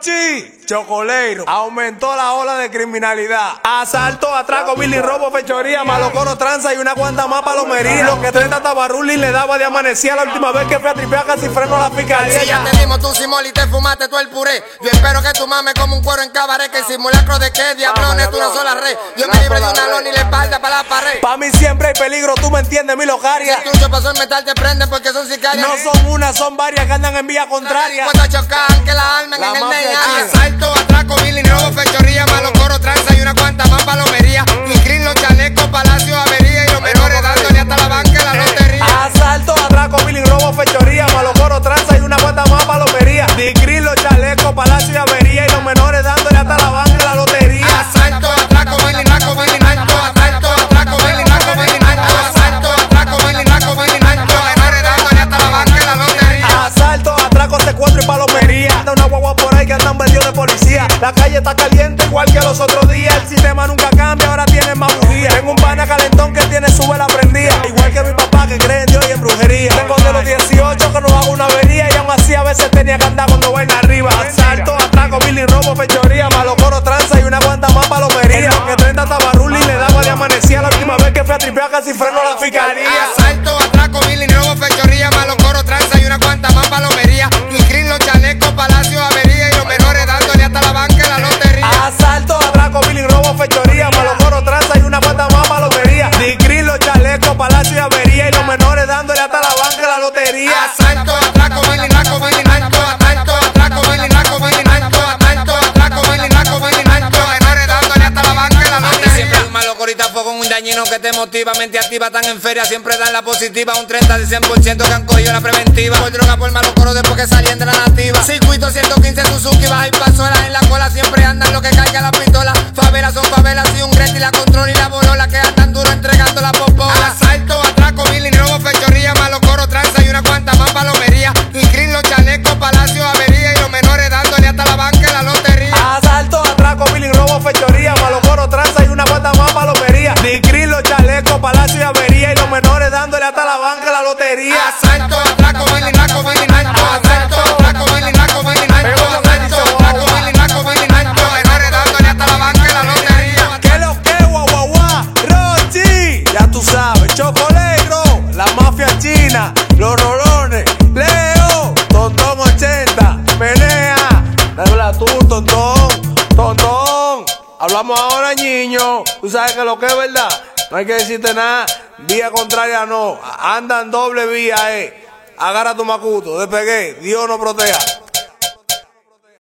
Rochi, chocoleiro, aumentó la ola de criminalidad. Asalto, atraco, billy, robo, fechoría, malocoro, tranza y una cuanta más palomería. Lo que 30 tabarruli le daba de amanecía. La última vez que fui a tripear casi freno a la fiscalía. Si ya te dimos tu simol y te fumaste todo el puré. Yo espero que tu mames como un cuero en cabaret. Que el simulacro de qué, diablones, tú no sola red. Yo me libré de una lona y la espalda para la pared. Pa' mí siempre hay peligro, tú me entiendes, mi locaria. Si el trucho pasó el metal te prende porque son sicarias. No son una, son varias que andan en vía contraria. Cuando chocan, que la armen en el NEA. Asalto, atraco, billy, robo, fechoría, malocoro, tranza y una cuanta más palomería. Y green, los chalecos, palacio, avería. Y los menores dándole hasta la banca en la lotería. Asalto, atraco, billy, robo, fechoría, malocoro, tranza y una cuanta más palomería. Digris, los chalecos, palacio y avería. Y los menores dándole hasta la banca en la lotería. Asalto, atraco, billy, naco, billy, naco. Asalto, atraco, billy, naco, billy, naco. Asalto, atraco, billy, naco, billy, naco. Menores dándole hasta la banca en la lotería. Asalto, atraco, secuestro y palomería. Anda una guagua por ahí que andan vestidos de policía. La calle está caliente igual que los otros días. El sistema nunca cambia, ahora tiene más bujía. Tengo un pana calentón que tiene su vela prendida. Igual que mi papá que cree en Dios y en brujería. Tengo de los 18 que no hago una avería. Y aún así a veces tenía que andar cuando vaina arriba. Asalto, atraco, billy, robo, fechoría, malocoro, tranza y una guanta más palomería. Que 30 tabarruli le daba de amanecía. La última vez que fui a tripear casi freno a la fiscalía. Asalto, atraco, billy, robo, fechoría, malocoro, tranza y una cuanta más palomería. Y green, los chalecos, palacio, avería. Y los menores dándole hasta la banca en la lotería. Asalto, atraco, billy, robo, fechoría, malocoro, tranza y una cuanta más palomería. Digris, los chalecos, palacio y avería. Y los menores dándole hasta la banca en la lotería. Asalto, atraco, billy, naco, billy, naco. Asalto, atraco, billy, naco, billy, naco. Asalto, atraco, billy, naco, billy, naco. Menores dándole hasta la banca en la lotería. Siempre un malocorita fue con un dañino que te motiva. Mente activa, tan en feria, siempre dan la positiva. Un 30 de 100% que han cogido la preventiva. Por droga, por malocoro después que salían de la nativa. Circuito 115 Suzuki, baja y pasola. En la cola siempre andan lo que caiga la pistola. Favelas son favelas y un Greti la control y la bolola. Que andan duro entregando la popola. Asalto, atraco, billy, robo, fechoría, malocoro, tranza y una cuanta más palomería. Y green, los chalecos, palacio, avería. Y los menores dándole hasta la banca en la lotería. Asalto, atraco, billy, robo, fechoría, malocoro, tranza y una cuanta más palomería. Digris, los chalecos, palacio y avería. Y los menores dándole hasta la banca en la lotería. Asalto, atraco, billy, naco, billy, naco. Asalto, atraco, billy, naco, billy, naco. Asalto, atraco, billy, naco, billy, naco. Menores dándole hasta la banca en la lotería. ¿Qué lo que, guau, guau, guau? Rochi, ya tú sabes, chocoleiro, la mafia china, los rolones, Leo, Tontón 80, menea, dale tú, Tontón. Hablamos ahora, niño, tú sabes que lo que es verdad, no hay que decirte nada, vía contraria no, andan doble vía, agarra tu macuto, despegué, Dios nos proteja.